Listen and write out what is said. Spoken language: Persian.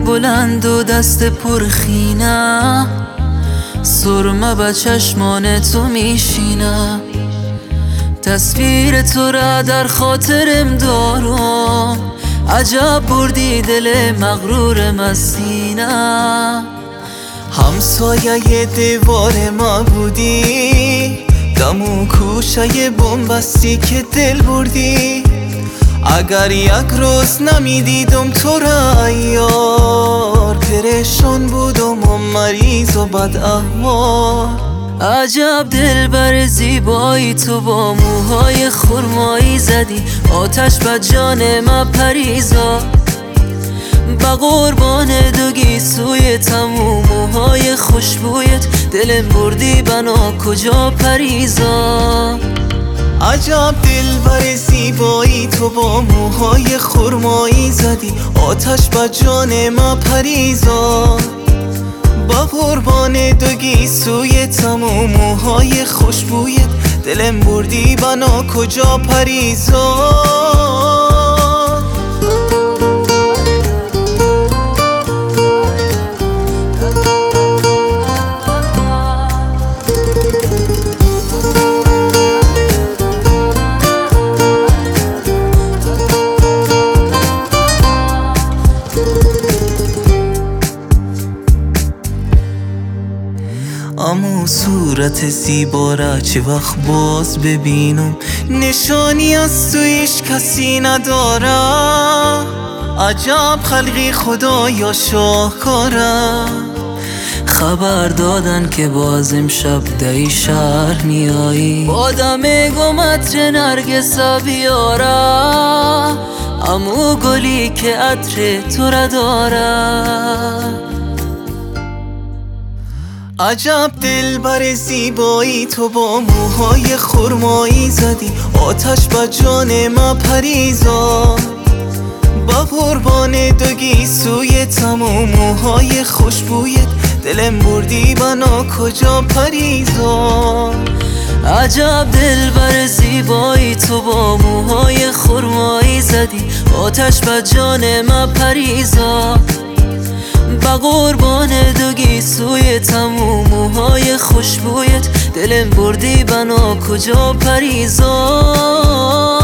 بلند و دست پرخینم، سرمه به چشمان تو میشینم. تصویر تو را در خاطرم دارم، عجب بردی دل مغرورم از سینم. همسایه دیوار ما بودی، دم و کوشه بنبستی که دل بردی. اگر یک روز نمیدیدم تو را یار، پریشان بودم و مریض و بد احوال. عجب دلبر زیبایی تو با موهای خرمایی زدی، آتش به جان ما پریزا. با قربان دو گیسویت و موهای خوشبویت، دلم بردی بنا کجا پریزا. عجب دلبر زیبایی تو با موهای خرمایی زدی، آتش به جان ما پریزا. با قربان دو گیسویت و موهای خوشبویت، دلم بردی بنا کجا پریزا. اما صورت زیبا را چه وقت باز ببینم، نشانی از تویش کسی نداره. عجب خلقی خدا یا شاهکاره. خبر دادن که باز امشب دای شهر میایی، با دم گمتر نرگس بیاره. امو گلی که عطر تو را داره. عجب دلبر زیبایی تو با موهای خرمایی زدی، آتش به جان ما پریزا. با قربان دو گیسویت و موهای خوشبویت، دلم بردی بنا کجا پریزا. عجب دلبر زیبایی تو با موهای خرمایی زدی، آتش به جان ما پریزا. با قربان دو گیسویت و موهای خوشبویت، دلم بردی بنا کجا پریزا.